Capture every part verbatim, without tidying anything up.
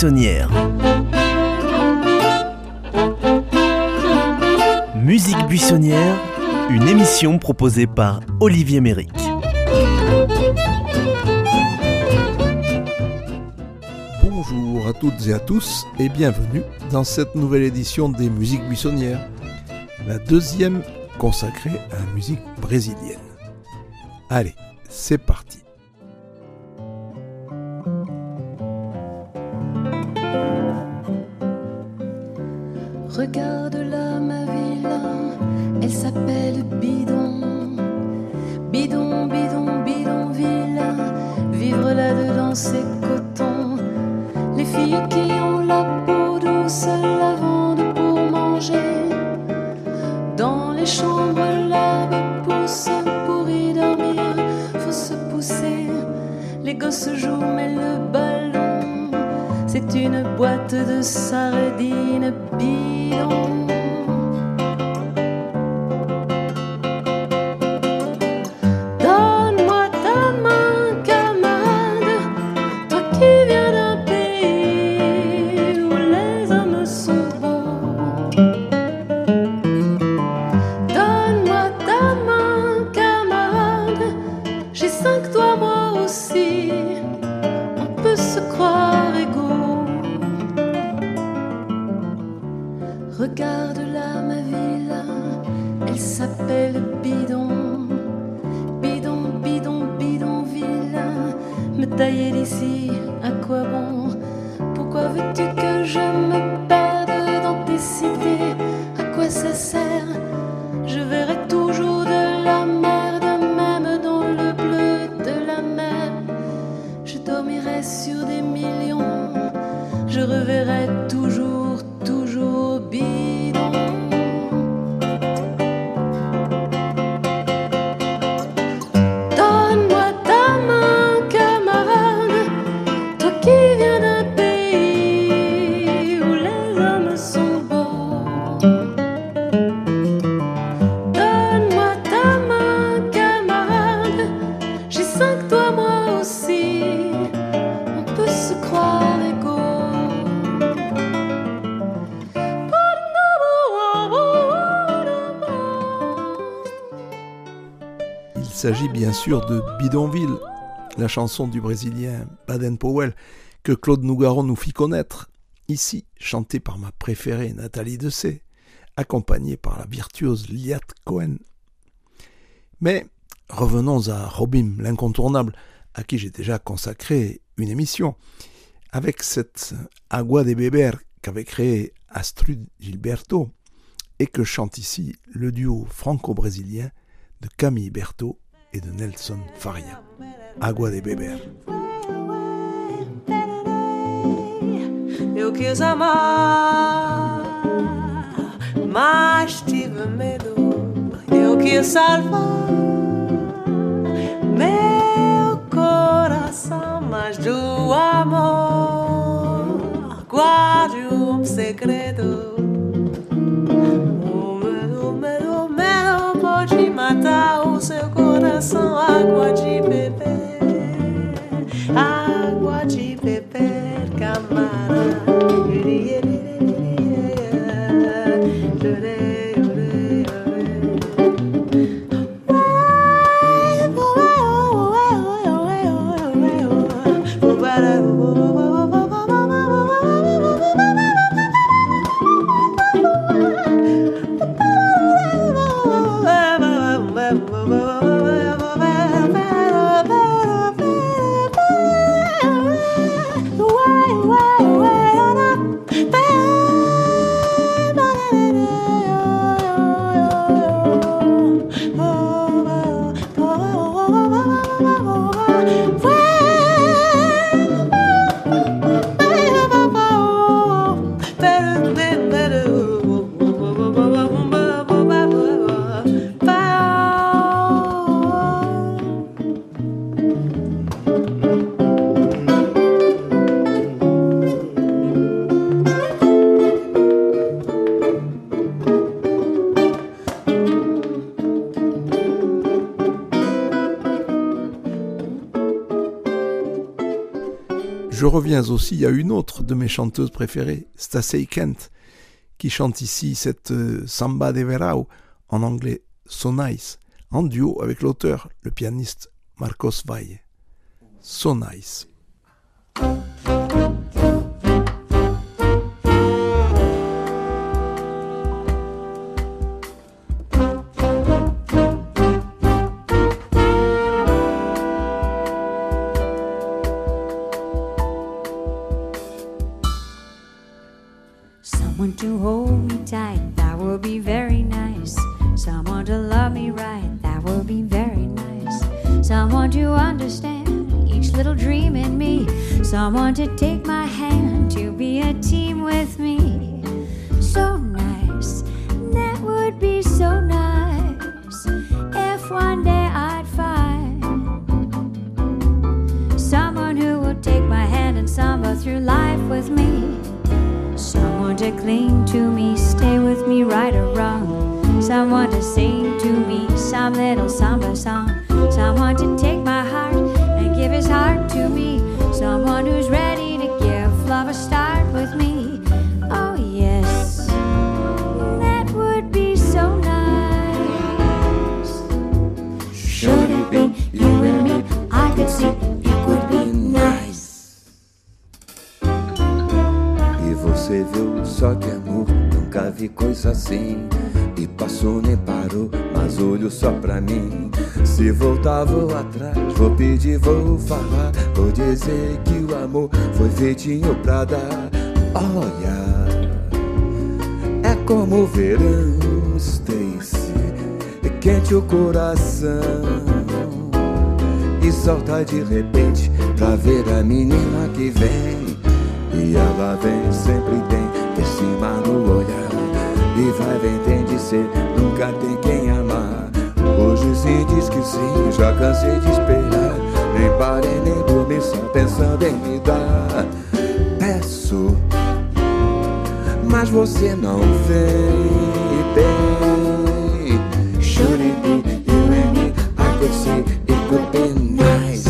buissonnière. Musique buissonnière, une émission proposée par Olivier Méric. Bonjour à toutes et à tous et bienvenue dans cette nouvelle édition des Musiques buissonnières, la deuxième consacrée à la musique brésilienne. Allez, c'est parti. Regarde là ma ville, elle s'appelle Bidon. Bidon, bidon, bidonville, vivre là-dedans c'est coton. Les filles qui ont la peau douce la vendent pour manger. Dans les chambres l'herbe pousse, pour y dormir faut se pousser. Les gosses jouent mais le ballon, c'est une boîte de sardines bidon. Donne-moi ta main, camarade, toi qui viens d'un pays où les hommes sont beaux. Donne-moi ta main, camarade, j'ai cinq doigts moi aussi, on peut se croire égaux. Regarde là ma ville, elle s'appelle Bidon. Bidon, bidon, bidonville, me tailler d'ici, à quoi bon? Pourquoi veux-tu que je me perde dans tes cités? À quoi ça sert? Je verrai toujours de la merde, même dans le bleu de la mer. Je dormirai sur des millions, je reverrai toujours, toujours bidon. Donne-moi ta main, camarade, toi qui viens d'un pays où les hommes sont beaux. Donne-moi ta main, camarade, j'ai cinq doigts moi aussi, on peut se croire égaux. Il s'agit bien sûr de Bidonville, la chanson du Brésilien Baden Powell que Claude Nougaro nous fit connaître, ici chantée par ma préférée Nathalie Dessay, accompagnée par la virtuose Liat Cohen. Mais revenons à Jobim, l'incontournable, à qui j'ai déjà consacré une émission, avec cette Agua de Beber qu'avait créé Astrud Gilberto et que chante ici le duo franco-brésilien de Camille Berto et de Nelson Faria. Agua de Beber. Eu quis amar, mas tive medo. Eu quis salvar meu coração, mas do amor guarde um segredo. O medo, o medo, o medo pode matar o seu coração. Água de beber, água de beber, camarada. je reviens aussi à une autre de mes chanteuses préférées, Stacey Kent, qui chante ici cette euh, Samba de Verão, en anglais So Nice, en duo avec l'auteur, le pianiste Marcos Valle. So Nice. Someone to hold me tight, that would be very nice. Someone to love me right, that would be very nice. Someone to understand each little dream in me. Someone to take my hand, to be a team with me. So nice, that would be so nice. If one day I'd find someone who will take my hand and samba through life with me. Someone to cling to me, stay with me right or wrong. Someone to sing to me some little samba song. Someone to take my heart and give his heart to me. Someone who's ready to give love a start with me. Oh yes, that would be so nice. Should it be you and me? I could see it would be nice. Você viu só que amor, nunca vi coisa assim. E passou nem parou, mas olhou só pra mim. Se voltar vou atrás, vou pedir, vou falar. Vou dizer que o amor foi feitinho pra dar. Olha, é como o verão, Stacy, quente o coração. E solta de repente pra ver a menina que vem. E ela vem, sempre tem de cima no olhar. E vai, vem, tem de ser, nunca tem quem amar. Hoje sim diz que sim, já cansei de esperar. Nem parei, nem dormi, só pensando em me dar. Peço, mas você não vem bem. Should it be you and me? I could see it could be nice.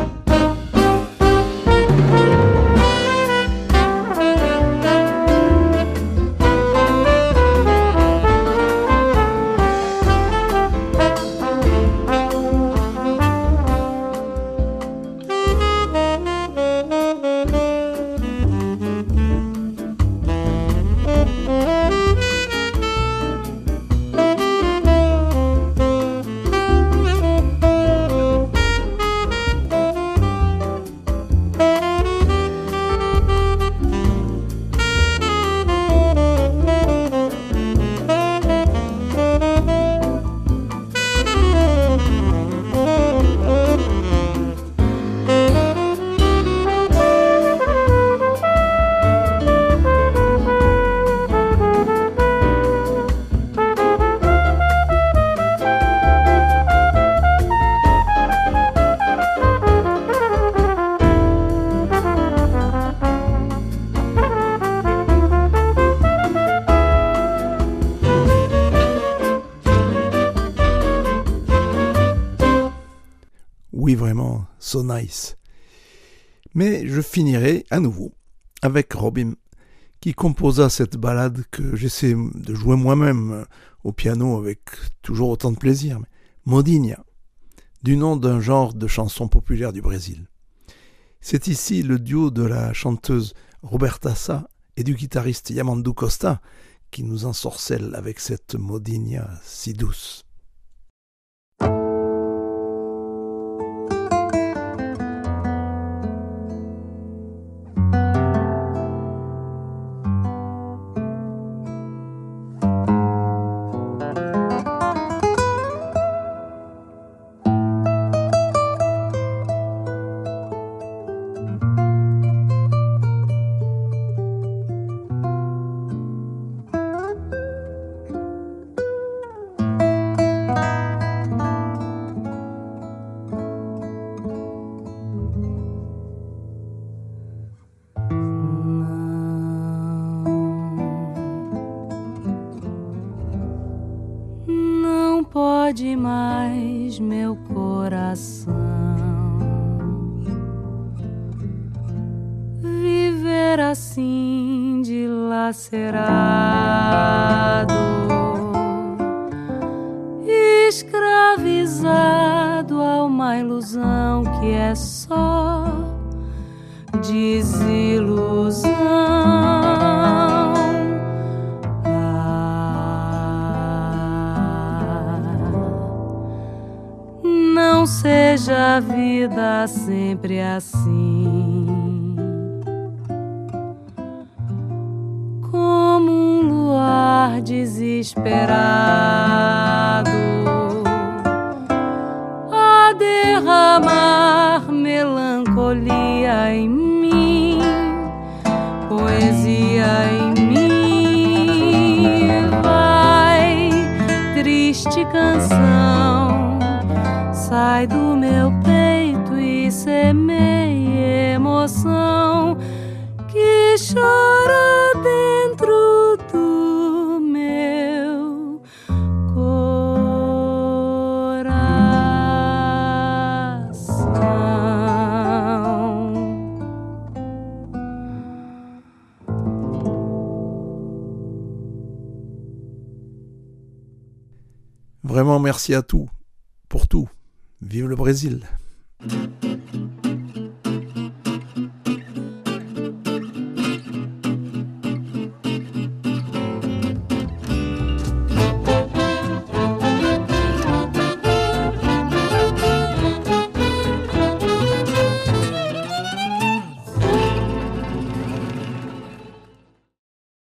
Oui, vraiment, so nice. Mais je finirai à nouveau avec Robin, qui composa cette ballade que j'essaie de jouer moi-même au piano avec toujours autant de plaisir, Modinha, du nom d'un genre de chanson populaire du Brésil. C'est ici le duo de la chanteuse Roberta Sá et du guitariste Yamandu Costa qui nous ensorcelle avec cette Modinha si douce. Pode mais meu coração assim dilacerado, escravizado a uma ilusão que é só desilusão. Ah, não seja a vida sempre assim, como um luar desesperado a derramar melancolia em mim, poesia em mim. Vai, triste canção, sai do meu peito e semeia emoção que chora dentro do meu Vraiment merci à tout, pour tout. Vive le Brésil!